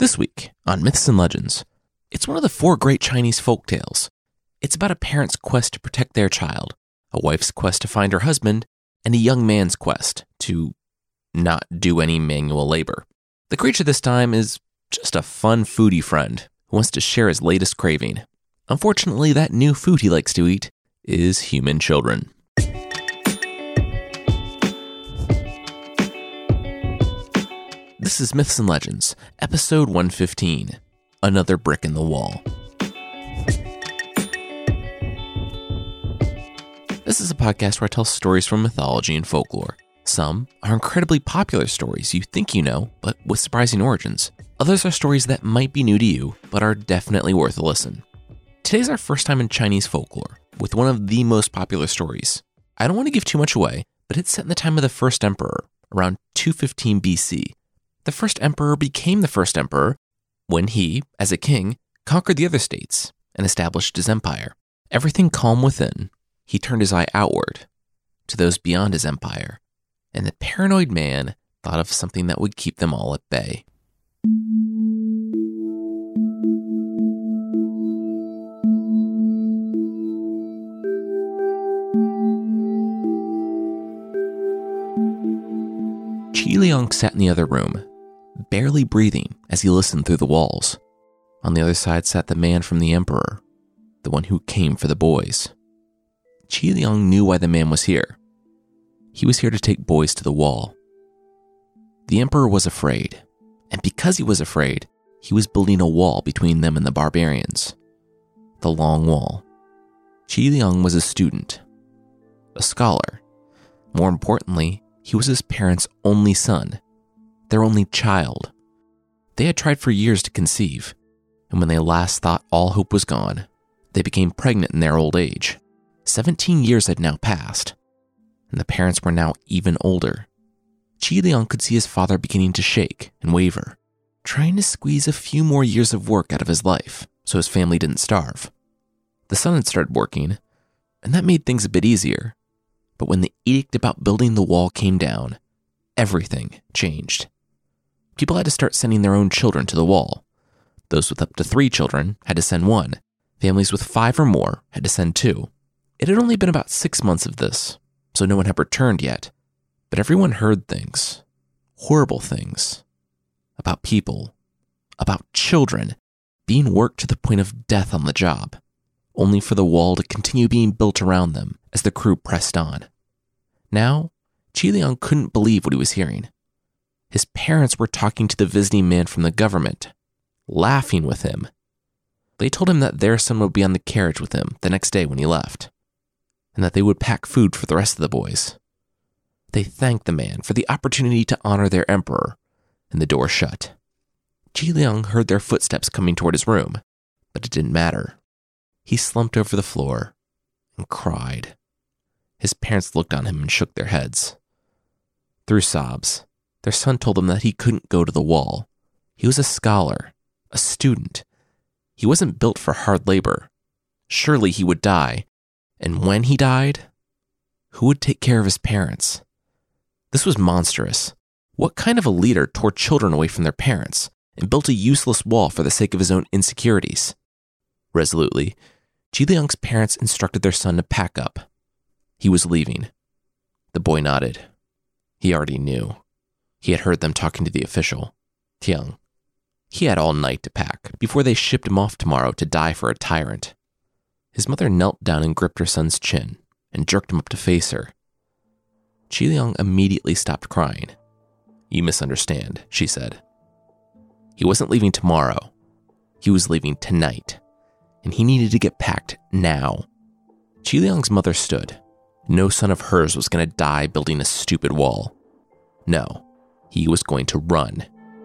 This week on Myths and Legends, it's one of the 4 great Chinese folk tales. It's about a parent's quest to protect their child, a wife's quest to find her husband, and a young man's quest to not do any manual labor. The creature this time is just a fun foodie friend who wants to share his latest craving. Unfortunately, that new food he likes to eat is human children. This is Myths and Legends, episode 115, Another Brick in the Wall. This is a podcast where I tell stories from mythology and folklore. Some are incredibly popular stories you think you know, but with surprising origins. Others are stories that might be new to you, but are definitely worth a listen. Today's our first time in Chinese folklore, with one of the most popular stories. I don't want to give too much away, but it's set in the time of the first emperor, around 215 BC. The first emperor became the first emperor when he, as a king, conquered the other states and established his empire. Everything calm within, he turned his eye outward to those beyond his empire, and the paranoid man thought of something that would keep them all at bay. Qi Liang sat in the other room, barely breathing as he listened through the walls. On the other side sat the man from the emperor, the one who came for the boys. Qi Liang knew why the man was here. He was here to take boys to the wall. The emperor was afraid, and because he was afraid, he was building a wall between them and the barbarians. The Long Wall. Qi Liang was a student, a scholar. More importantly, he was his parents' only son, their only child. They had tried for years to conceive, and when they last thought all hope was gone, they became pregnant in their old age. 17 years had now passed, and the parents were now even older. Qi Liang could see his father beginning to shake and waver, trying to squeeze a few more years of work out of his life so his family didn't starve. The son had started working, and that made things a bit easier. But when the edict about building the wall came down, everything changed. People had to start sending their own children to the wall. Those with up to 3 children had to send 1. Families with 5 or more had to send 2. It had only been about 6 months of this, so no one had returned yet. But everyone heard things, horrible things, about people, about children being worked to the point of death on the job, only for the wall to continue being built around them as the crew pressed on. Now, Qi Liang couldn't believe what he was hearing. His parents were talking to the visiting man from the government, laughing with him. They told him that their son would be on the carriage with him the next day when he left, and that they would pack food for the rest of the boys. They thanked the man for the opportunity to honor their emperor, and the door shut. Qi Liang heard their footsteps coming toward his room, but it didn't matter. He slumped over the floor and cried. His parents looked on him and shook their heads. Through sobs, their son told them that he couldn't go to the wall. He was a scholar, a student. He wasn't built for hard labor. Surely he would die. And when he died, who would take care of his parents? This was monstrous. What kind of a leader tore children away from their parents and built a useless wall for the sake of his own insecurities? Resolutely, Qi Liang's parents instructed their son to pack up. He was leaving. The boy nodded. He already knew. He had heard them talking to the official, Tiang. He had all night to pack before they shipped him off tomorrow to die for a tyrant. His mother knelt down and gripped her son's chin and jerked him up to face her. Qi Liang immediately stopped crying. "You misunderstand," she said. He wasn't leaving tomorrow. He was leaving tonight, and he needed to get packed now. Qi Liang's mother stood. No son of hers was going to die building a stupid wall. No, he was going to run.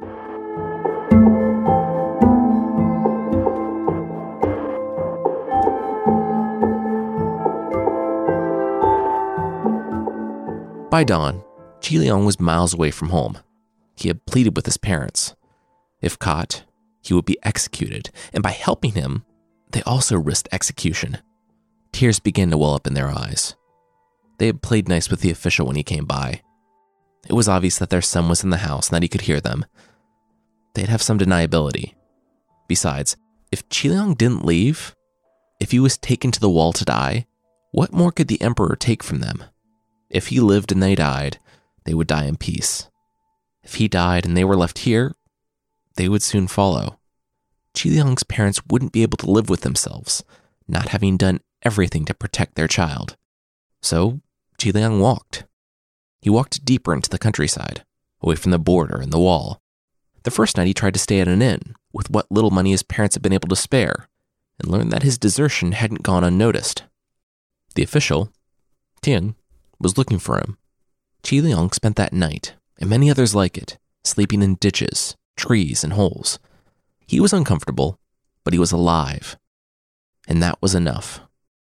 By dawn, Qi Liang was miles away from home. He had pleaded with his parents. If caught, he would be executed, and by helping him, they also risked execution. Tears began to well up in their eyes. They had played nice with the official when he came by. It was obvious that their son was in the house and that he could hear them. they'd have some deniability. Besides, if Qiliang didn't leave, if he was taken to the wall to die, what more could the emperor take from them? If he lived and they died, they would die in peace. If he died and they were left here, they would soon follow. Qiliang's parents wouldn't be able to live with themselves, not having done everything to protect their child. So Qiliang walked. He walked deeper into the countryside, away from the border and the wall. The first night he tried to stay at an inn, with what little money his parents had been able to spare, and learned that his desertion hadn't gone unnoticed. The official, Tian, was looking for him. Qiliang spent that night, and many others like it, sleeping in ditches, trees, and holes. He was uncomfortable, but he was alive, and that was enough.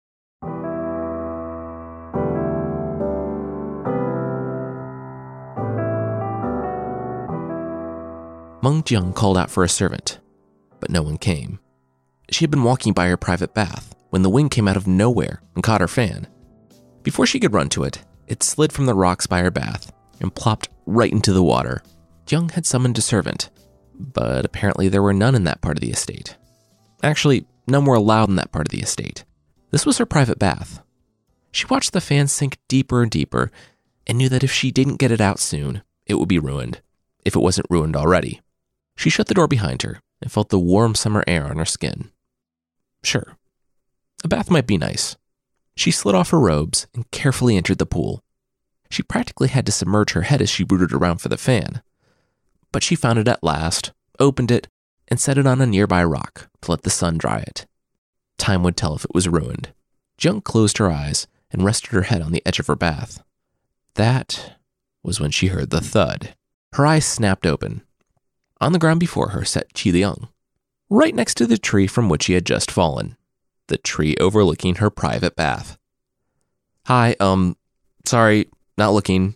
Meng Jiang called out for a servant, but no one came. She had been walking by her private bath when the wind came out of nowhere and caught her fan. Before she could run to it, it slid from the rocks by her bath and plopped right into the water. Jiang had summoned a servant, but apparently there were none in that part of the estate. Actually, none were allowed in that part of the estate. This was her private bath. She watched the fan sink deeper and deeper and knew that if she didn't get it out soon, it would be ruined, if it wasn't ruined already. She shut the door behind her and felt the warm summer air on her skin. Sure, a bath might be nice. She slid off her robes and carefully entered the pool. She practically had to submerge her head as she rooted around for the fan. But she found it at last, opened it, and set it on a nearby rock to let the sun dry it. Time would tell if it was ruined. Jiang closed her eyes and rested her head on the edge of her bath. That was when she heard the thud. Her eyes snapped open. On the ground before her sat Qiliang, right next to the tree from which he had just fallen, the tree overlooking her private bath. Hi, sorry, not looking.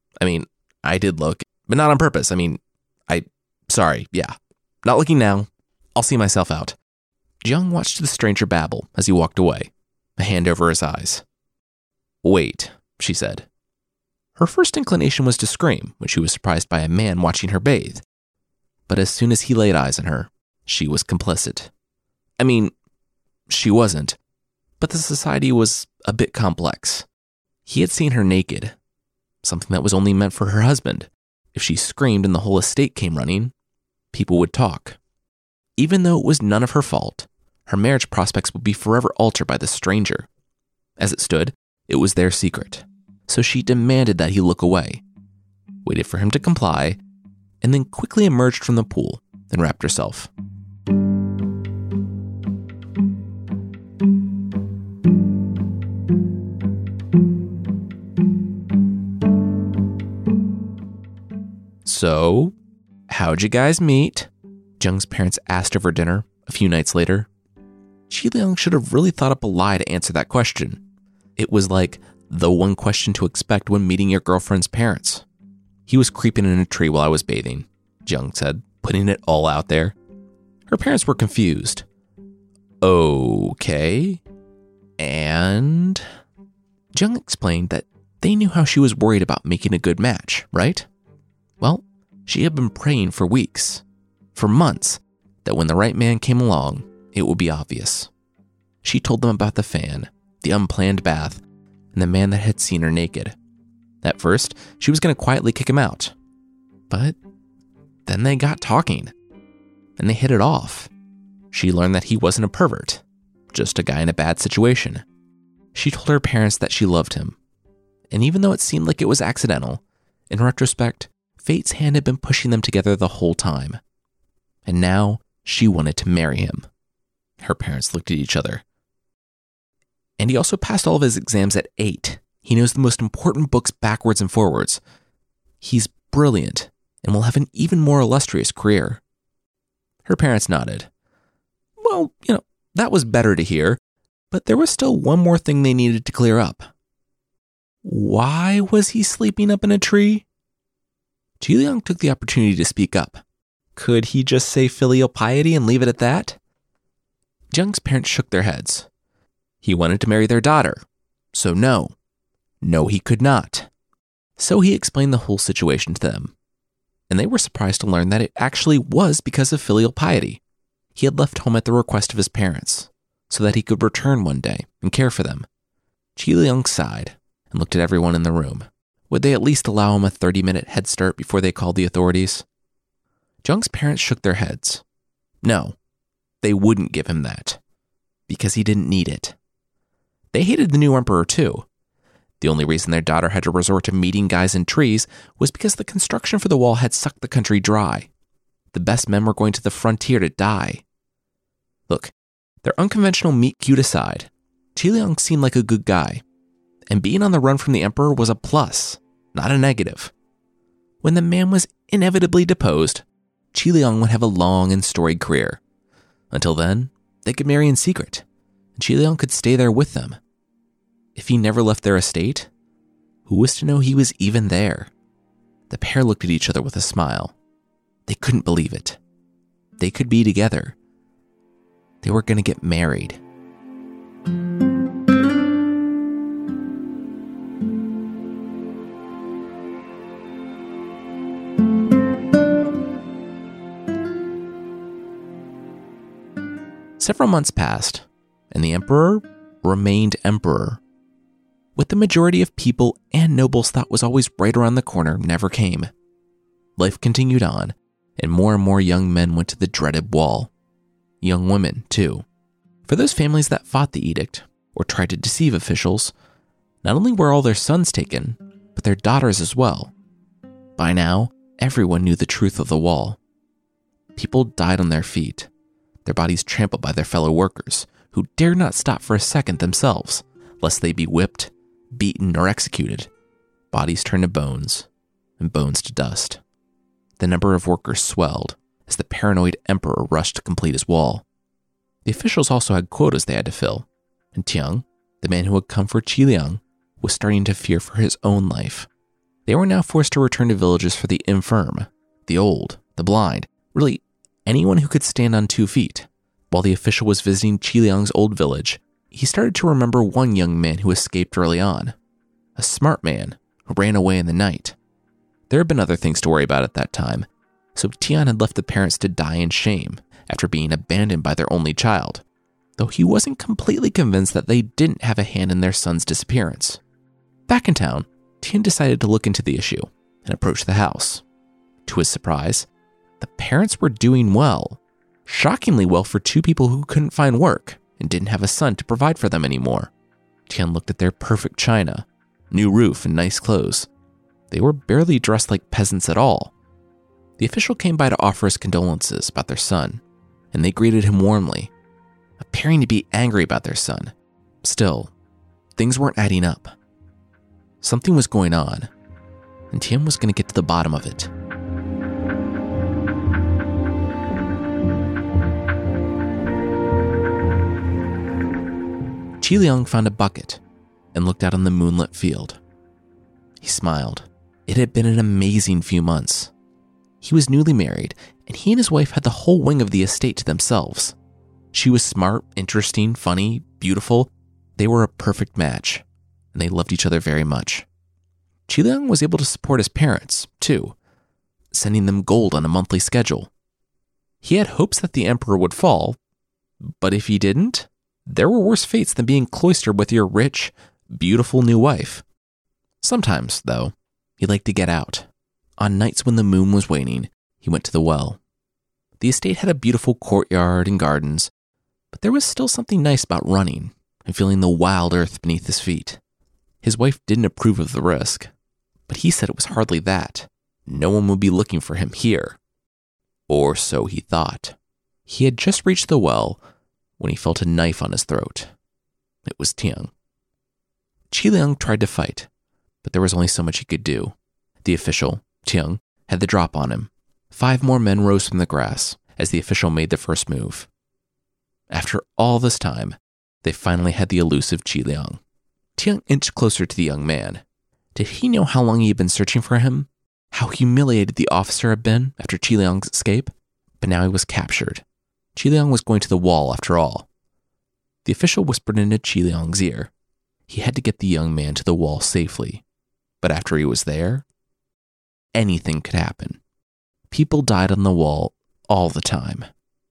I did look, but not on purpose. Sorry, yeah. Not looking now. I'll see myself out. Jiang watched the stranger babble as he walked away, a hand over his eyes. Wait, she said. Her first inclination was to scream when she was surprised by a man watching her bathe. But as soon as he laid eyes on her, she was complicit. She wasn't, but the society was a bit complex. He had seen her naked, something that was only meant for her husband. If she screamed and the whole estate came running, people would talk. Even though it was none of her fault, her marriage prospects would be forever altered by the stranger. As it stood, it was their secret, so she demanded that he look away, waited for him to comply, and then quickly emerged from the pool and wrapped herself. So, how'd you guys meet? Jiang's parents asked over dinner a few nights later. Qiliang should have really thought up a lie to answer that question. It was like the one question to expect when meeting your girlfriend's parents. He was creeping in a tree while I was bathing, Jiang said, putting it all out there. Her parents were confused. Okay. And Jiang explained that they knew how she was worried about making a good match, right? Well, she had been praying for weeks, for months, that when the right man came along, it would be obvious. She told them about the fan, the unplanned bath, and the man that had seen her naked. At first, she was going to quietly kick him out. But then they got talking, and they hit it off. She learned that he wasn't a pervert, just a guy in a bad situation. She told her parents that she loved him. And even though it seemed like it was accidental, in retrospect, fate's hand had been pushing them together the whole time. And now she wanted to marry him. Her parents looked at each other. And he also passed all of his exams at 8. He knows the most important books backwards and forwards. He's brilliant and will have an even more illustrious career. Her parents nodded. Well, that was better to hear, but there was still one more thing they needed to clear up. Why was he sleeping up in a tree? Qiliang took the opportunity to speak up. Could he just say filial piety and leave it at that? Jiang's parents shook their heads. He wanted to marry their daughter, so no, he could not. So he explained the whole situation to them. and they were surprised to learn that it actually was because of filial piety. He had left home at the request of his parents, so that he could return one day and care for them. Qi Liang sighed and looked at everyone in the room. Would they at least allow him a 30-minute head start before they called the authorities? Jiang's parents shook their heads. No, they wouldn't give him that, because he didn't need it. They hated the new emperor too. The only reason their daughter had to resort to meeting guys in trees was because the construction for the wall had sucked the country dry. The best men were going to the frontier to die. Look, their unconventional meet cute aside, Qi Liang seemed like a good guy, and being on the run from the emperor was a plus, not a negative. When the man was inevitably deposed, Qi Liang would have a long and storied career. Until then, they could marry in secret, and Qi Liang could stay there with them. If he never left their estate, who was to know he was even there? The pair looked at each other with a smile. They couldn't believe it. They could be together. They were going to get married. Several months passed, and the emperor remained emperor. What the majority of people and nobles thought was always right around the corner never came. Life continued on, and more young men went to the dreaded wall. Young women, too. For those families that fought the edict, or tried to deceive officials, not only were all their sons taken, but their daughters as well. By now, everyone knew the truth of the wall. People died on their feet, their bodies trampled by their fellow workers, who dared not stop for a second themselves, lest they be whipped, beaten, or executed. Bodies turned to bones, and bones to dust. The number of workers swelled as the paranoid emperor rushed to complete his wall. The officials also had quotas they had to fill, and Tiang, the man who had come for Qi Liang, was starting to fear for his own life. They were now forced to return to villages for the infirm, the old, the blind, really anyone who could stand on 2 feet. While the official was visiting Qi Liang's old village, he started to remember one young man who escaped early on. A smart man who ran away in the night. There had been other things to worry about at that time, so Tian had left the parents to die in shame after being abandoned by their only child, though he wasn't completely convinced that they didn't have a hand in their son's disappearance. Back in town, Tian decided to look into the issue and approach the house. To his surprise, the parents were doing well, shockingly well for 2 people who couldn't find work and didn't have a son to provide for them anymore. Tian looked at their perfect china, new roof, and nice clothes. They were barely dressed like peasants at all. The official came by to offer his condolences about their son, and they greeted him warmly, appearing to be angry about their son. Still, things weren't adding up. Something was going on, and Tian was going to get to the bottom of it. Qi Liang found a bucket and looked out on the moonlit field. He smiled. It had been an amazing few months. He was newly married, and he and his wife had the whole wing of the estate to themselves. She was smart, interesting, funny, beautiful. They were a perfect match, and they loved each other very much. Qi Liang was able to support his parents, too, sending them gold on a monthly schedule. He had hopes that the emperor would fall, but if he didn't, there were worse fates than being cloistered with your rich, beautiful new wife. Sometimes, though, he liked to get out. On nights when the moon was waning, he went to the well. The estate had a beautiful courtyard and gardens, but there was still something nice about running and feeling the wild earth beneath his feet. His wife didn't approve of the risk, but he said it was hardly that. No one would be looking for him here. Or so he thought. He had just reached the well when he felt a knife on his throat. It was Tiang. Qi Liang tried to fight, but there was only so much he could do. The official, Tiang, had the drop on him. 5 more men rose from the grass as the official made the first move. After all this time, they finally had the elusive Qi Liang. Tiang inched closer to the young man. Did he know how long he had been searching for him? How humiliated the officer had been after Qi Liang's escape? But now he was captured. Qi Liang was going to the wall after all. The official whispered into Qi Liang's ear. He had to get the young man to the wall safely. But after he was there, anything could happen. People died on the wall all the time.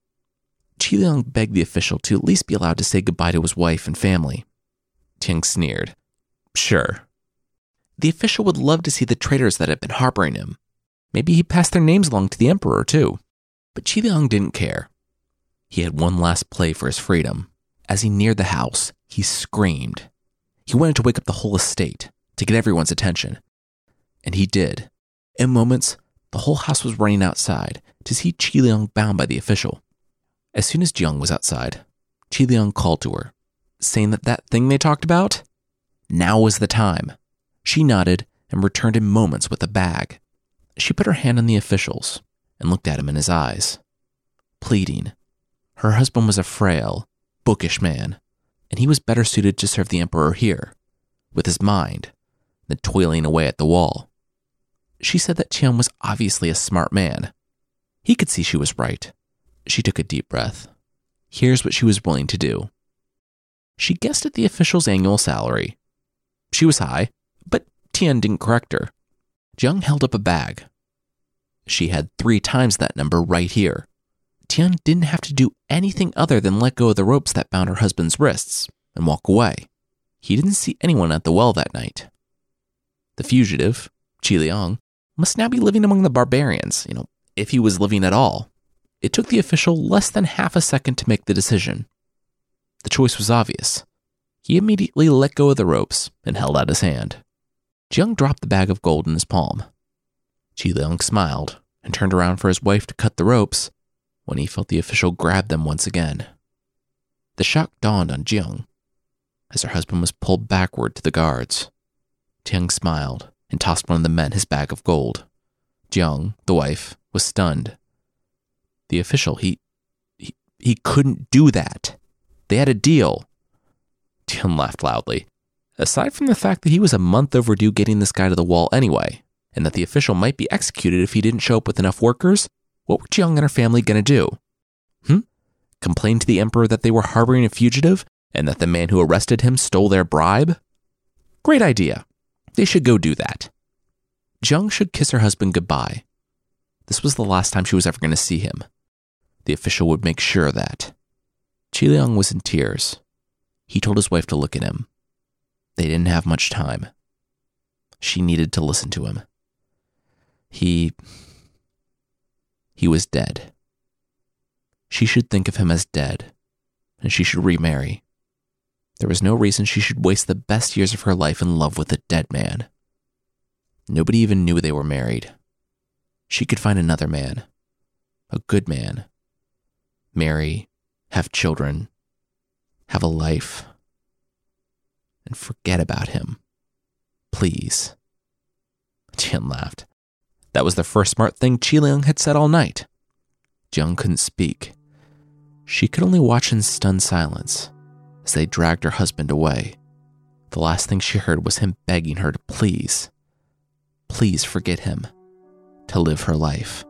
Chi Liang begged the official to at least be allowed to say goodbye to his wife and family. Tiang sneered. Sure. The official would love to see the traitors that had been harboring him. Maybe he passed their names along to the emperor too. But Chi Liang didn't care. He had one last play for his freedom. As he neared the house, he screamed. He wanted to wake up the whole estate, to get everyone's attention. And he did. In moments, the whole house was running outside to see Chi Liang bound by the official. As soon as Jiang was outside, Chi Liang called to her, saying that thing they talked about? Now was the time. She nodded and returned in moments with a bag. She put her hand on the official's and looked at him in his eyes, pleading. Her husband was a frail, bookish man, and he was better suited to serve the emperor here, with his mind, than toiling away at the wall. She said that Tiang was obviously a smart man. He could see she was right. She took a deep breath. Here's what she was willing to do. She guessed at the official's annual salary. She was high, but Tian didn't correct her. Jiang held up a bag. She had 3 times that number right here. Tian didn't have to do anything other than let go of the ropes that bound her husband's wrists and walk away. He didn't see anyone at the well that night. The fugitive, Chi Liang, must now be living among the barbarians, if he was living at all. It took the official less than half a second to make the decision. The choice was obvious. He immediately let go of the ropes and held out his hand. Jiang dropped the bag of gold in his palm. Chi Liang smiled and turned around for his wife to cut the ropes when he felt the official grab them once again. The shock dawned on Jiang as her husband was pulled backward to the guards. Tiang smiled and tossed one of the men his bag of gold. Jiang, the wife, was stunned. The official, he couldn't do that. They had a deal. Tian laughed loudly. Aside from the fact that he was a month overdue getting this guy to the wall anyway, and that the official might be executed if he didn't show up with enough workers, what were Jiang and her family going to do? Complain to the emperor that they were harboring a fugitive and that the man who arrested him stole their bribe? Great idea. They should go do that. Jiang should kiss her husband goodbye. This was the last time she was ever going to see him. The official would make sure of that. Chi Liang was in tears. He told his wife to look at him. They didn't have much time. She needed to listen to him. He was dead. She should think of him as dead, and she should remarry. There was no reason she should waste the best years of her life in love with a dead man. Nobody even knew they were married. She could find another man, a good man, marry, have children, have a life, and forget about him. Please. Tian laughed. That was the first smart thing Chi Liang had said all night. Jiang couldn't speak. She could only watch in stunned silence as they dragged her husband away. The last thing she heard was him begging her to please forget him, to live her life.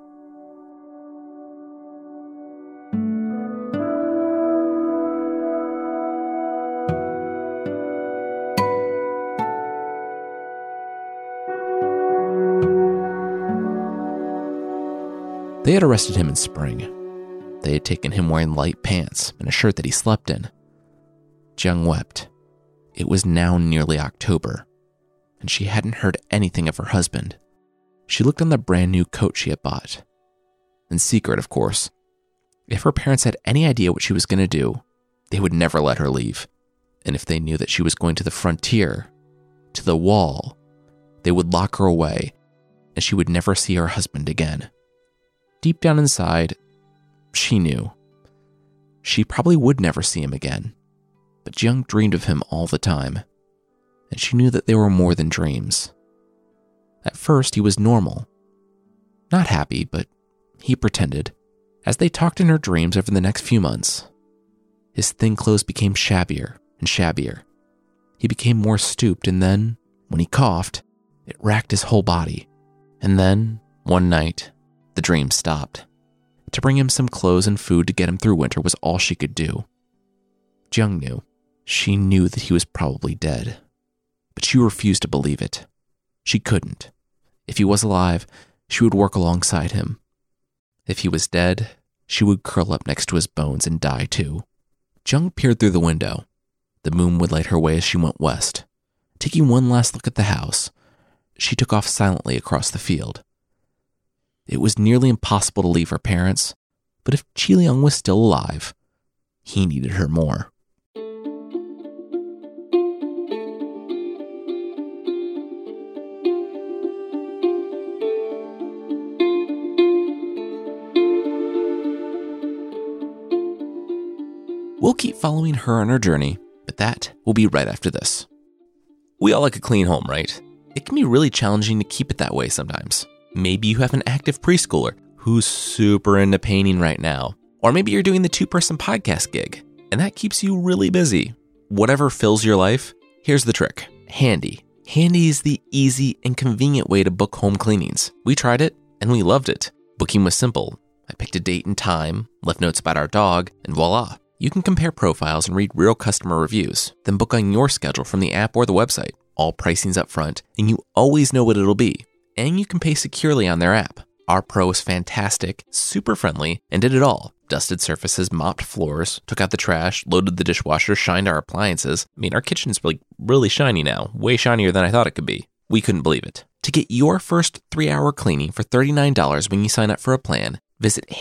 They had arrested him in spring. They had taken him wearing light pants and a shirt that he slept in. Jiang wept. It was now nearly October, and she hadn't heard anything of her husband. She looked on the brand new coat she had bought. In secret, of course. If her parents had any idea what she was going to do, they would never let her leave. And if they knew that she was going to the frontier, to the wall, they would lock her away, and she would never see her husband again. Deep down inside, she knew. She probably would never see him again, but Jiang dreamed of him all the time, and she knew that they were more than dreams. At first, he was normal. Not happy, but he pretended. As they talked in her dreams over the next few months, his thin clothes became shabbier and shabbier. He became more stooped, and then, when he coughed, it racked his whole body. And then, one night, the dream stopped. To bring him some clothes and food to get him through winter was all she could do. Jiang knew. She knew that he was probably dead, but she refused to believe it. She couldn't. If he was alive, she would work alongside him, If he was dead, she would curl up next to his bones and die too. Jung peered through the window. The moon would light her way as she went west. Taking one last look at the house, she took off silently across the field. It was nearly impossible to leave her parents, but if Chi Leung was still alive, he needed her more. We'll keep following her on her journey, but that will be right after this. We all like a clean home, right? It can be really challenging to keep it that way sometimes. Maybe you have an active preschooler who's super into painting right now. Or maybe you're doing the 2-person podcast gig, and that keeps you really busy. Whatever fills your life, here's the trick. Handy. Handy is the easy and convenient way to book home cleanings. We tried it, and we loved it. Booking was simple. I picked a date and time, left notes about our dog, and voila. You can compare profiles and read real customer reviews, then book on your schedule from the app or the website. All pricing's up front, and you always know what it'll be. And you can pay securely on their app. Our pro is fantastic, super friendly, and did it all. Dusted surfaces, mopped floors, took out the trash, loaded the dishwasher, shined our appliances. I mean, our kitchen's really shiny now, way shinier than I thought it could be. We couldn't believe it. To get your first 3-hour cleaning for $39 when you sign up for a plan, visit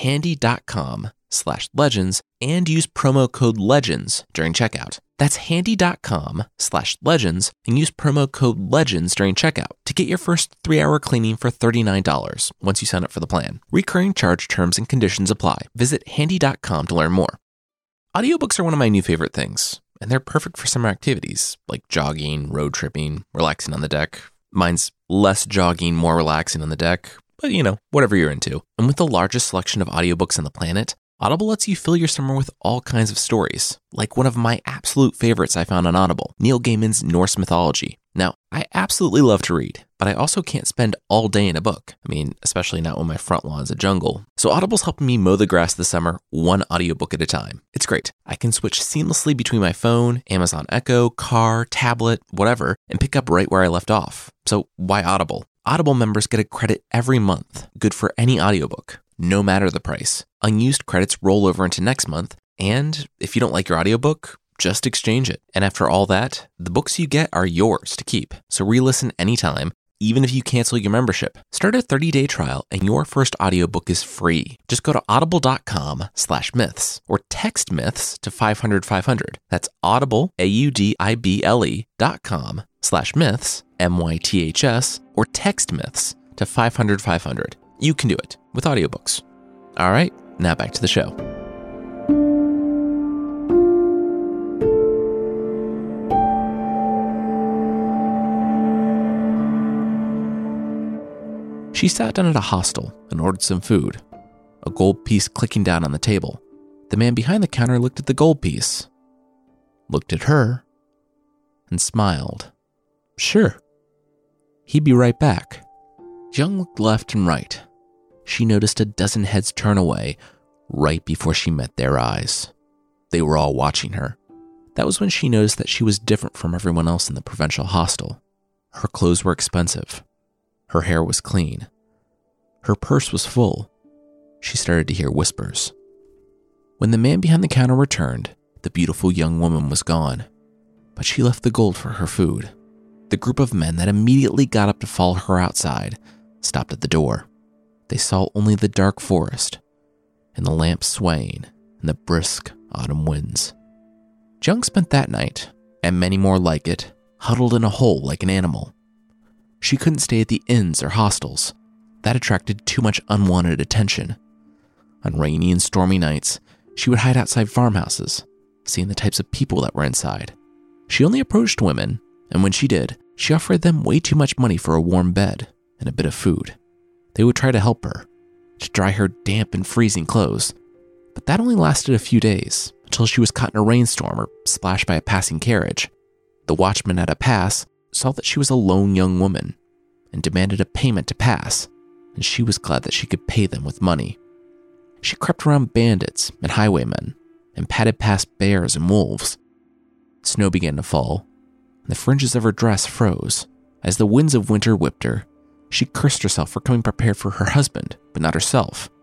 handy.com/legends and use promo code LEGENDS during checkout. That's handy.com/legends and use promo code LEGENDS during checkout to get your first 3-hour cleaning for $39 once you sign up for the plan. Recurring charge terms and conditions apply. Visit handy.com to learn more. Audiobooks are one of my new favorite things, and they're perfect for summer activities like jogging, road tripping, relaxing on the deck. Mine's less jogging, more relaxing on the deck, but whatever you're into. And with the largest selection of audiobooks on the planet, Audible lets you fill your summer with all kinds of stories, like one of my absolute favorites I found on Audible, Neil Gaiman's Norse Mythology. Now, I absolutely love to read, but I also can't spend all day in a book. I mean, especially not when my front lawn's a jungle. So Audible's helping me mow the grass this summer, one audiobook at a time. It's great. I can switch seamlessly between my phone, Amazon Echo, car, tablet, whatever, and pick up right where I left off. So why Audible? Audible members get a credit every month, good for any audiobook, no matter the price. Unused credits roll over into next month, and if you don't like your audiobook, just exchange it. And after all that, the books you get are yours to keep. So re-listen anytime, even if you cancel your membership. Start a 30-day trial and your first audiobook is free. Just go to audible.com/myths or text myths to 500-500. That's audible, audible.com/myths, MYTHS, or text myths to 500-500. You can do it with audiobooks. All right, now back to the show. She sat down at a hostel and ordered some food, a gold piece clicking down on the table. The man behind the counter looked at the gold piece, looked at her, and smiled. Sure. He'd be right back. Jung looked left and right. She noticed a dozen heads turn away right before she met their eyes. They were all watching her. That was when she noticed that she was different from everyone else in the provincial hostel. Her clothes were expensive. Her hair was clean. Her purse was full. She started to hear whispers. When the man behind the counter returned, the beautiful young woman was gone, but she left the gold for her food. The group of men that immediately got up to follow her outside stopped at the door. They saw only the dark forest and the lamps swaying in the brisk autumn winds. Jung spent that night, and many more like it, huddled in a hole like an animal. She couldn't stay at the inns or hostels. That attracted too much unwanted attention. On rainy and stormy nights, she would hide outside farmhouses, seeing the types of people that were inside. She only approached women, and when she did, she offered them way too much money for a warm bed and a bit of food. They would try to help her, to dry her damp and freezing clothes, but that only lasted a few days, until she was caught in a rainstorm or splashed by a passing carriage. The watchman at a pass saw that she was a lone young woman and demanded a payment to pass, and she was glad that she could pay them with money. She crept around bandits and highwaymen and padded past bears and wolves. Snow began to fall, and the fringes of her dress froze. As the winds of winter whipped her, she cursed herself for coming prepared for her husband, but not herself,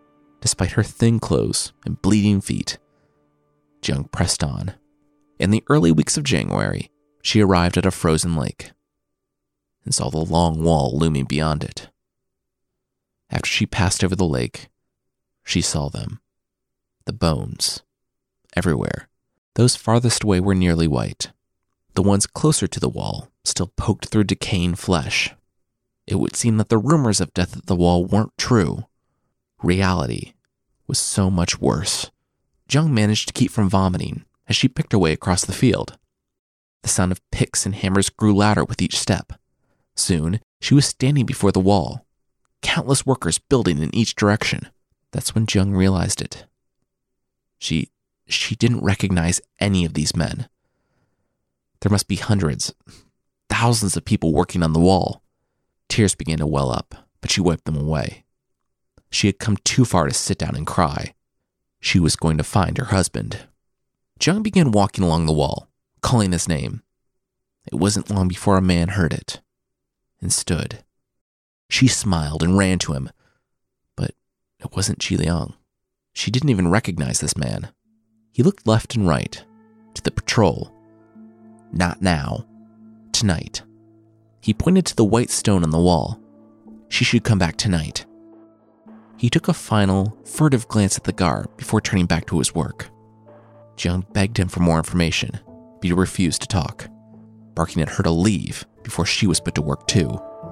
Despite her thin clothes and bleeding feet, Jung pressed on. In the early weeks of January, she arrived at a frozen lake and saw the long wall looming beyond it. After she passed over the lake, she saw them. The bones. Everywhere. Those farthest away were nearly white. The ones closer to the wall still poked through decaying flesh. It would seem that the rumors of death at the wall weren't true. Reality was so much worse. Jung managed to keep from vomiting as she picked her way across the field. The sound of picks and hammers grew louder with each step. Soon, she was standing before the wall. Countless workers building in each direction. That's when Jung realized it. She didn't recognize any of these men. There must be hundreds, thousands of people working on the wall. Tears began to well up, but she wiped them away. She had come too far to sit down and cry. She was going to find her husband. Jung began walking along the wall, calling his name. It wasn't long before a man heard it and stood. She smiled and ran to him, but it wasn't Qi Liang. She didn't even recognize this man. He looked left and right, to the patrol. Not now. Tonight. He pointed to the white stone on the wall. She should come back tonight. He took a final, furtive glance at the guard before turning back to his work. Jung begged him for more information, but he refused to talk, barking at her to leave before she was put to work too.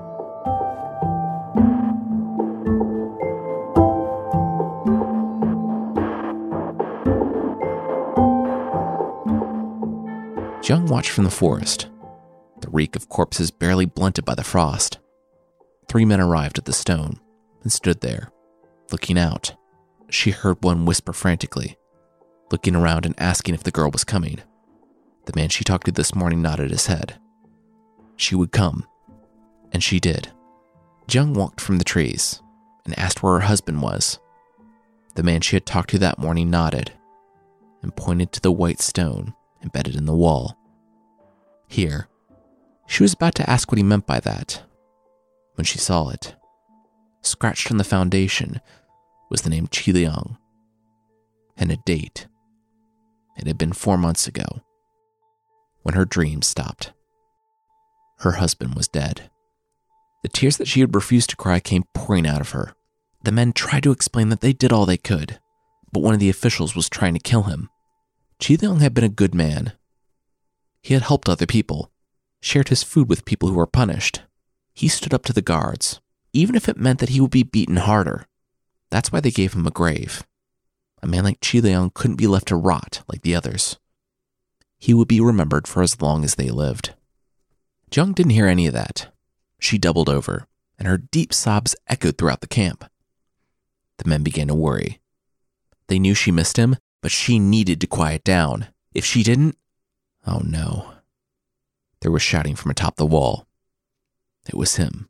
Jung watched from the forest, the reek of corpses barely blunted by the frost. 3 men arrived at the stone and stood there, looking out. She heard one whisper frantically, looking around and asking if the girl was coming. The man she talked to this morning nodded his head. She would come, and she did. Jung walked from the trees and asked where her husband was. The man she had talked to that morning nodded and pointed to the white stone embedded in the wall. Here. She was about to ask what he meant by that, when she saw it. Scratched on the foundation was the name Qi Liang, and a date. It had been 4 months ago, when her dreams stopped. Her husband was dead. The tears that she had refused to cry came pouring out of her. The men tried to explain that they did all they could, but one of the officials was trying to kill him. Qi Liang had been a good man. He had helped other people, shared his food with people who were punished. He stood up to the guards, even if it meant that he would be beaten harder. That's why they gave him a grave. A man like Qi Liang couldn't be left to rot like the others. He would be remembered for as long as they lived. Jung didn't hear any of that. She doubled over, and her deep sobs echoed throughout the camp. The men began to worry. They knew she missed him, but she needed to quiet down. If she didn't, oh no. There was shouting from atop the wall. It was him.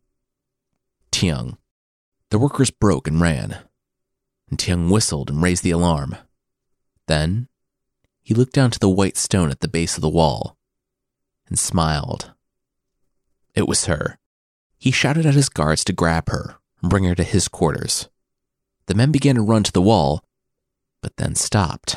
Tiang. The workers broke and ran, and Tiang whistled and raised the alarm. Then, he looked down to the white stone at the base of the wall and smiled. It was her. He shouted at his guards to grab her and bring her to his quarters. The men began to run to the wall, but then stopped.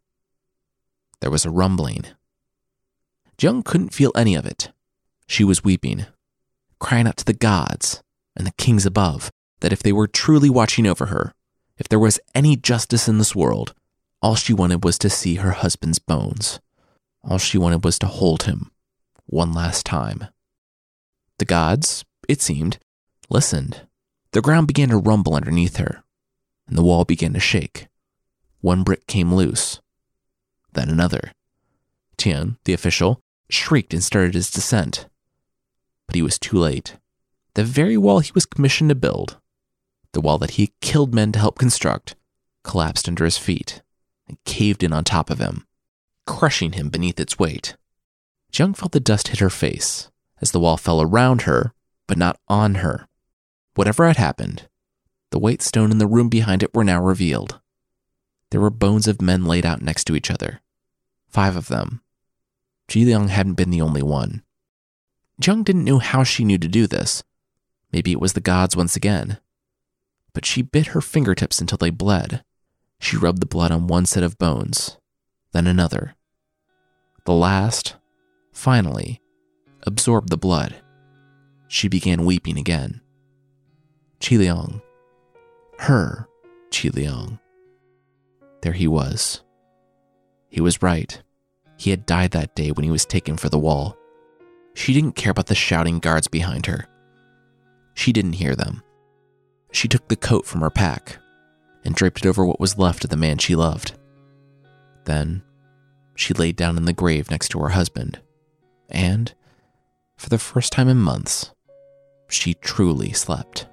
There was a rumbling. Jung couldn't feel any of it. She was weeping, crying out to the gods and the kings above that if they were truly watching over her, if there was any justice in this world, all she wanted was to see her husband's bones. All she wanted was to hold him one last time. The gods, it seemed, listened. The ground began to rumble underneath her, and the wall began to shake. One brick came loose, then another. Tian, the official, shrieked and started his descent. But he was too late. The very wall he was commissioned to build, the wall that he had killed men to help construct, collapsed under his feet and caved in on top of him, crushing him beneath its weight. Jung felt the dust hit her face as the wall fell around her, but not on her. Whatever had happened, the white stone in the room behind it were now revealed. There were bones of men laid out next to each other. 5 of them. Qi Liang hadn't been the only one. Jung didn't know how she knew to do this. Maybe it was the gods once again. but she bit her fingertips until they bled. She rubbed the blood on one set of bones, then another. The last, finally, absorbed the blood. She began weeping again. Qiliang. Her Qiliang. There he was. He was right. He had died that day when he was taken for the wall. She didn't care about the shouting guards behind her. She didn't hear them. She took the coat from her pack and draped it over what was left of the man she loved. Then she laid down in the grave next to her husband, and, for the first time in months, she truly slept.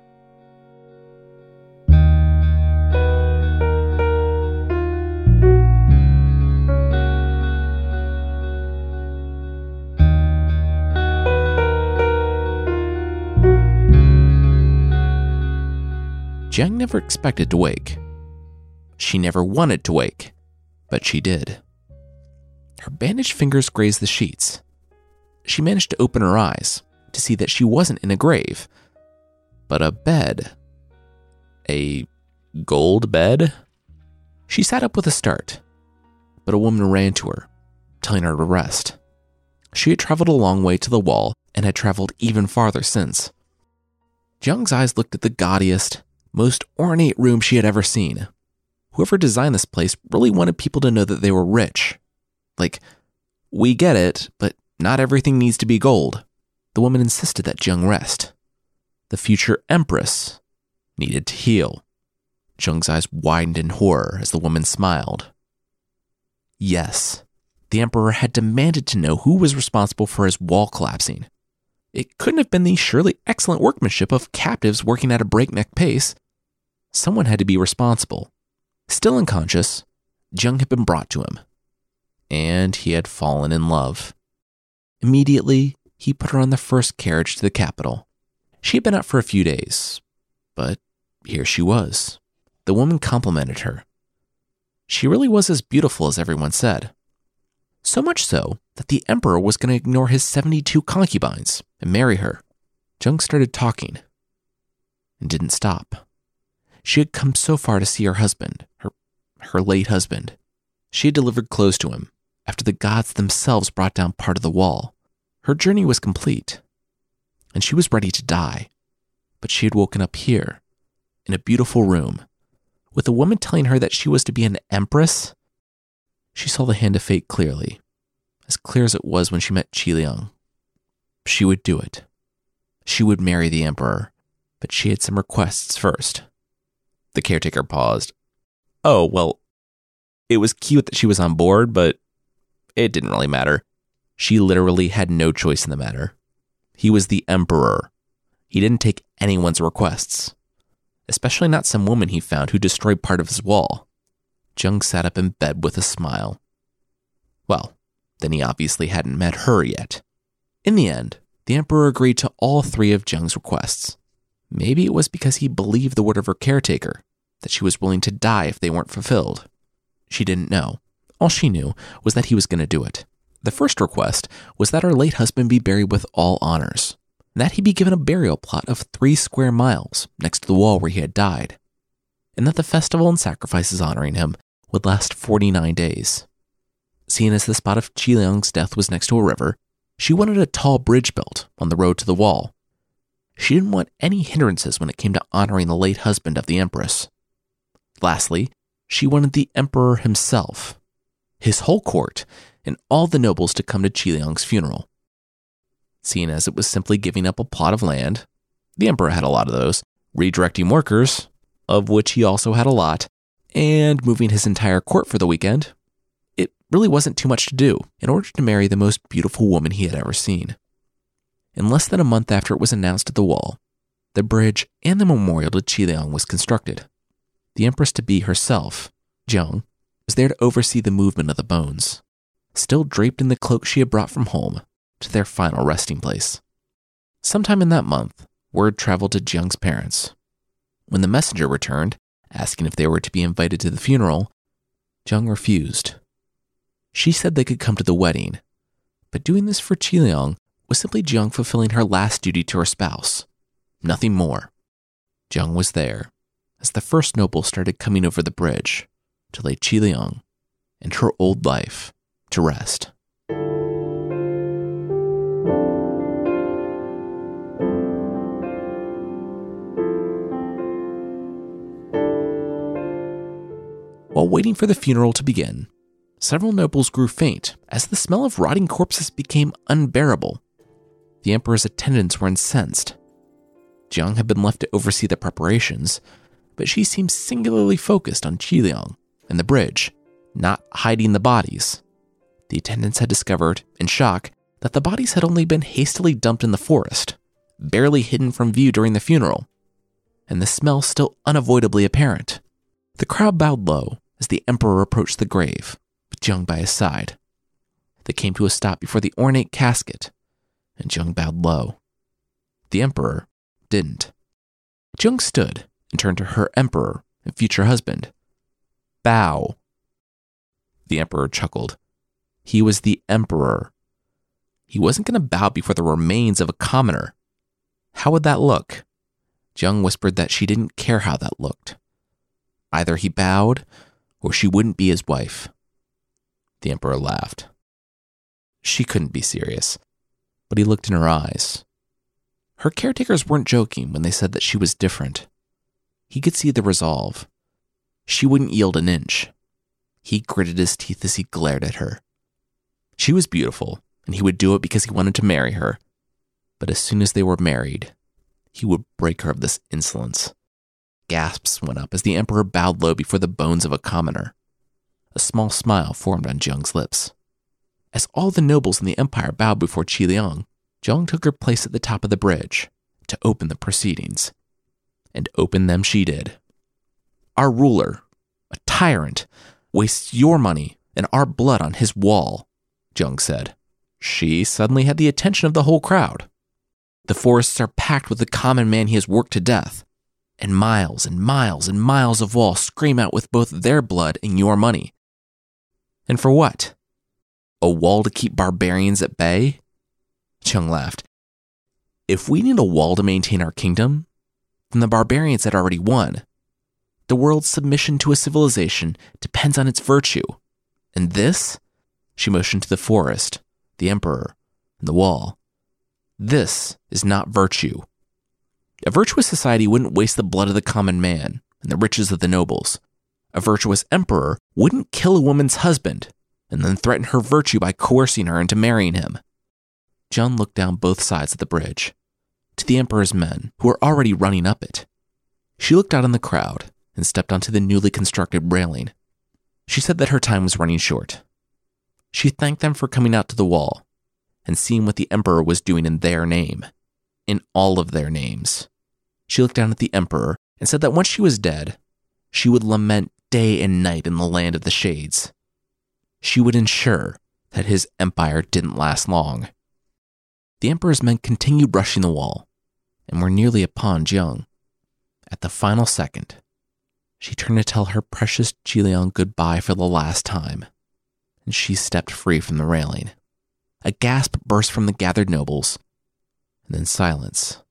Jiang never expected to wake. She never wanted to wake, but she did. Her bandaged fingers grazed the sheets. She managed to open her eyes to see that she wasn't in a grave, but a bed. A gold bed? She sat up with a start, but a woman ran to her, telling her to rest. She had traveled a long way to the wall and had traveled even farther since. Jiang's eyes looked at the gaudiest, most ornate room she had ever seen. Whoever designed this place really wanted people to know that they were rich. Like, we get it, but not everything needs to be gold. The woman insisted that Jiang rest. The future empress needed to heal. Jiang's eyes widened in horror as the woman smiled. Yes, the emperor had demanded to know who was responsible for his wall collapsing. It couldn't have been the surely excellent workmanship of captives working at a breakneck pace. Someone had to be responsible. Still unconscious, Jiang had been brought to him, and he had fallen in love. Immediately, he put her on the first carriage to the capital. She had been out for a few days, but here she was. The woman complimented her. She really was as beautiful as everyone said. So much so that the emperor was going to ignore his 72 concubines and marry her. Jiang started talking and didn't stop. She had come so far to see her husband, her late husband. She had delivered clothes to him after the gods themselves brought down part of the wall. Her journey was complete, and she was ready to die. But she had woken up here, in a beautiful room, with a woman telling her that she was to be an empress. She saw the hand of fate clearly, as clear as it was when she met Qiliang. She would do it. She would marry the emperor, but she had some requests first. The caretaker paused. Oh, well, it was cute that she was on board, but it didn't really matter. She literally had no choice in the matter. He was the emperor. He didn't take anyone's requests, especially not some woman he found who destroyed part of his wall. Jiang sat up in bed with a smile. Well, then he obviously hadn't met her yet. In the end, the emperor agreed to all three of Jiang's requests. Maybe it was because he believed the word of her caretaker, that she was willing to die if they weren't fulfilled. She didn't know. All she knew was that he was going to do it. The first request was that her late husband be buried with all honors, and that he be given a burial plot of 3 square miles next to the wall where he had died, and that the festival and sacrifices honoring him would last 49 days. Seeing as the spot of Qiliang's death was next to a river, she wanted a tall bridge built on the road to the wall. She didn't want any hindrances when it came to honoring the late husband of the empress. Lastly, she wanted the emperor himself, his whole court, and all the nobles to come to Qiliang's funeral. Seeing as it was simply giving up a plot of land, the emperor had a lot of those, redirecting workers, of which he also had a lot, and moving his entire court for the weekend, it really wasn't too much to do in order to marry the most beautiful woman he had ever seen. In less than a month after it was announced at the wall, the bridge and the memorial to Qiliang was constructed. The empress-to-be herself, Jiang, was there to oversee the movement of the bones, still draped in the cloak she had brought from home, to their final resting place. Sometime in that month, word traveled to Jiang's parents. When the messenger returned, asking if they were to be invited to the funeral, Jiang refused. She said they could come to the wedding, but doing this for Qiliang was simply Jiang fulfilling her last duty to her spouse. Nothing more. Jiang was there, as the first noble started coming over the bridge to lay Qiliang and her old life to rest. While waiting for the funeral to begin, several nobles grew faint as the smell of rotting corpses became unbearable. The emperor's attendants were incensed. Jiang had been left to oversee the preparations, but she seemed singularly focused on Qiliang and the bridge, not hiding the bodies. The attendants had discovered, in shock, that the bodies had only been hastily dumped in the forest, barely hidden from view during the funeral, and the smell still unavoidably apparent. The crowd bowed low as the emperor approached the grave, with Jiang by his side. They came to a stop before the ornate casket, and Jiang bowed low. The emperor didn't. Jiang stood and turned to her emperor and future husband. Bow. The emperor chuckled. He was the emperor. He wasn't going to bow before the remains of a commoner. How would that look? Jiang whispered that she didn't care how that looked. Either he bowed, or she wouldn't be his wife. The emperor laughed. She couldn't be serious, but he looked in her eyes. Her caretakers weren't joking when they said that she was different. He could see the resolve. She wouldn't yield an inch. He gritted his teeth as he glared at her. She was beautiful, and he would do it because he wanted to marry her. But as soon as they were married, he would break her of this insolence. Gasps went up as the emperor bowed low before the bones of a commoner. A small smile formed on Jiang's lips. As all the nobles in the empire bowed before Qiliang, Jiang took her place at the top of the bridge to open the proceedings. And open them she did. Our ruler, a tyrant, wastes your money and our blood on his wall, Jiang said. She suddenly had the attention of the whole crowd. The forests are packed with the common man he has worked to death, and miles and miles and miles of wall scream out with both their blood and your money. And for what? A wall to keep barbarians at bay? Jiang laughed. If we need a wall to maintain our kingdom, then the barbarians had already won. The world's submission to a civilization depends on its virtue. And this? She motioned to the forest, the emperor, and the wall. This is not virtue. A virtuous society wouldn't waste the blood of the common man and the riches of the nobles. A virtuous emperor wouldn't kill a woman's husband and then threaten her virtue by coercing her into marrying him. Jiang looked down both sides of the bridge, to the emperor's men who were already running up it. She looked out on the crowd and stepped onto the newly constructed railing. She said that her time was running short. She thanked them for coming out to the wall and seeing what the emperor was doing in their name, in all of their names. She looked down at the emperor and said that once she was dead, she would lament day and night in the land of the shades. She would ensure that his empire didn't last long. The emperor's men continued rushing the wall and were nearly upon Jiang. At the final second, she turned to tell her precious Qiliang goodbye for the last time, and she stepped free from the railing. A gasp burst from the gathered nobles, and then silence,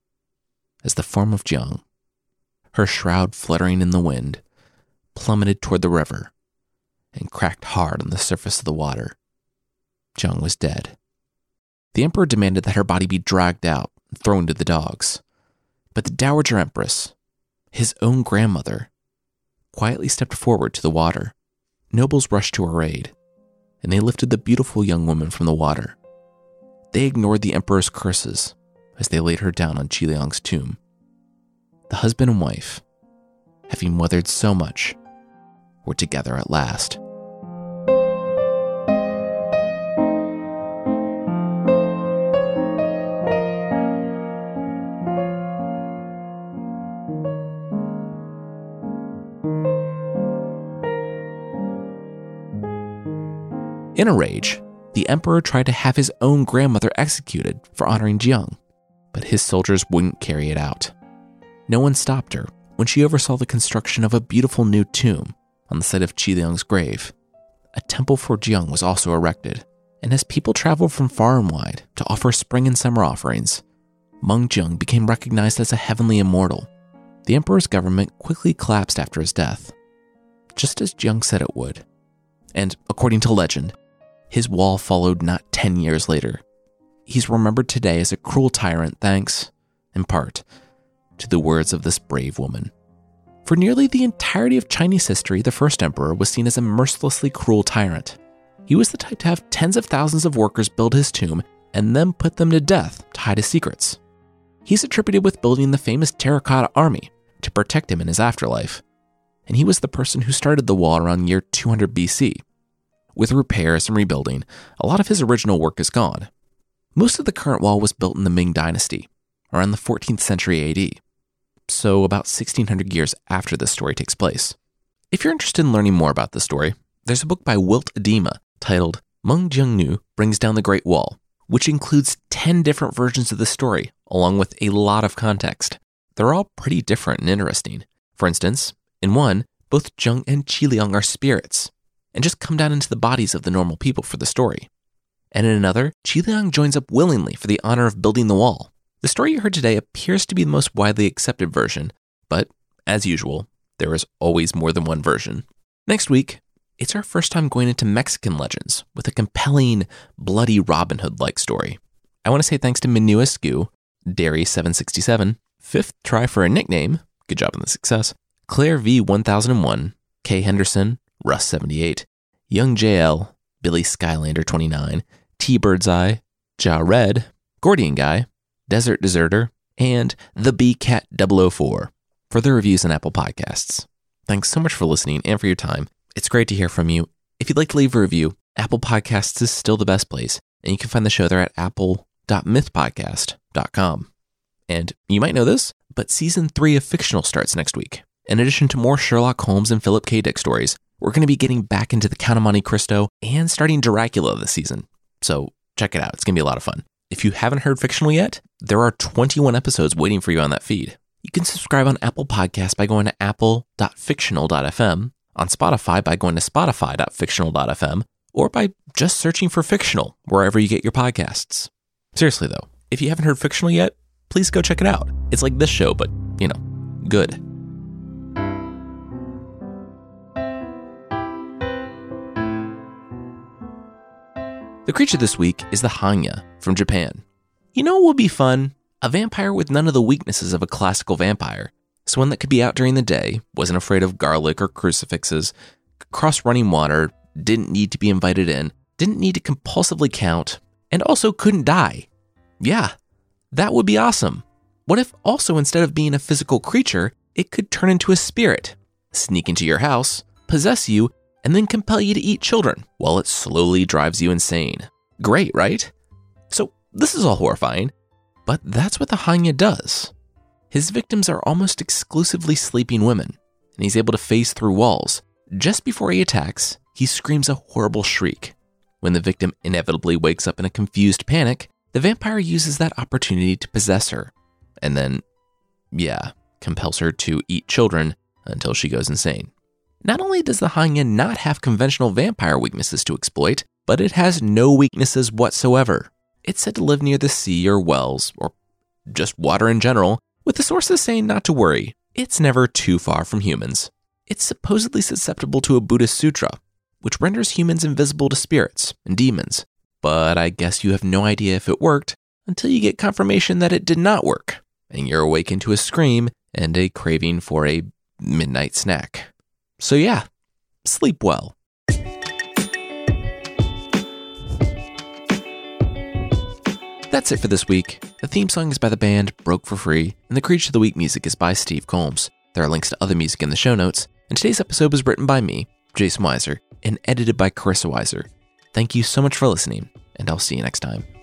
as the form of Jiang, her shroud fluttering in the wind, plummeted toward the river and cracked hard on the surface of the water. Jiang was dead. The emperor demanded that her body be dragged out and thrown to the dogs, but the Dowager Empress, his own grandmother, quietly stepped forward to the water. Nobles rushed to her aid, and they lifted the beautiful young woman from the water. They ignored the emperor's curses as they laid her down on Qiliang's tomb. The husband and wife, having weathered so much, were together at last. In a rage, the emperor tried to have his own grandmother executed for honoring Jiang, but his soldiers wouldn't carry it out. No one stopped her when she oversaw the construction of a beautiful new tomb on the site of Qiliang's grave. A temple for Jiang was also erected, and as people traveled from far and wide to offer spring and summer offerings, Meng Jiang became recognized as a heavenly immortal. the emperor's government quickly collapsed after his death, just as Jung said it would. And according to legend, his wall followed not 10 years later. He's remembered today as a cruel tyrant thanks, in part, to the words of this brave woman. For nearly the entirety of Chinese history, the first emperor was seen as a mercilessly cruel tyrant. He was the type to have tens of thousands of workers build his tomb and then put them to death to hide his secrets. He's attributed with building the famous terracotta army to protect him in his afterlife. And he was the person who started the wall around year 200 BC. With repairs and rebuilding, a lot of his original work is gone. Most of the current wall was built in the Ming Dynasty, around the 14th century AD, so about 1600 years after this story takes place. If you're interested in learning more about this story, there's a book by Wilt Adema titled Meng Jiangnu Brings Down the Great Wall, which includes 10 different versions of the story, along with a lot of context. They're all pretty different and interesting. For instance, in one, both Zheng and Qiliang are spirits, and just come down into the bodies of the normal people for the story. And in another, Qiliang joins up willingly for the honor of building the wall. The story you heard today appears to be the most widely accepted version, but as usual, there is always more than one version. Next week, it's our first time going into Mexican legends with a compelling, bloody Robin Hood-like story. I want to say thanks to Minua Sku, Derry767, Fifth Try for a Nickname, good job on the success, Claire V1001, K Henderson, Russ78, Young JL, Billy Skylander29, T Birdseye, Ja Red, Gordian Guy, Desert Deserter, and The Bee Cat 004 for the reviews on Apple Podcasts. Thanks so much for listening and for your time. It's great to hear from you. If you'd like to leave a review, Apple Podcasts is still the best place, and you can find the show there at apple.mythpodcast.com. And you might know this, but Season 3 of Fictional starts next week. In addition to more Sherlock Holmes and Philip K. Dick stories, we're going to be getting back into the Count of Monte Cristo and starting Dracula this season. So check it out. It's going to be a lot of fun. If you haven't heard Fictional yet, there are 21 episodes waiting for you on that feed. You can subscribe on Apple Podcasts by going to apple.fictional.fm, on Spotify by going to spotify.fictional.fm, or by just searching for Fictional wherever you get your podcasts. Seriously though, if you haven't heard Fictional yet, please go check it out. It's like this show, but, good. The creature this week is the Hanya from Japan. You know what would be fun? A vampire with none of the weaknesses of a classical vampire. So one that could be out during the day, wasn't afraid of garlic or crucifixes, could cross running water, didn't need to be invited in, didn't need to compulsively count, and also couldn't die. Yeah, that would be awesome. What if also instead of being a physical creature, it could turn into a spirit, sneak into your house, possess you, and then compel you to eat children while it slowly drives you insane. Great, right? So this is all horrifying, but that's what the Hanya does. His victims are almost exclusively sleeping women, and he's able to phase through walls. Just before he attacks, he screams a horrible shriek. When the victim inevitably wakes up in a confused panic, the vampire uses that opportunity to possess her, and then, compels her to eat children until she goes insane. Not only does the Hanya not have conventional vampire weaknesses to exploit, but it has no weaknesses whatsoever. It's said to live near the sea or wells, or just water in general, with the sources saying not to worry, it's never too far from humans. It's supposedly susceptible to a Buddhist sutra, which renders humans invisible to spirits and demons. But I guess you have no idea if it worked until you get confirmation that it did not work, and you're awakened to a scream and a craving for a midnight snack. So sleep well. That's it for this week. The theme song is by the band Broke for Free, and the Creature of the Week music is by Steve Combs. There are links to other music in the show notes, and today's episode was written by me, Jason Weiser, and edited by Carissa Weiser. Thank you so much for listening, and I'll see you next time.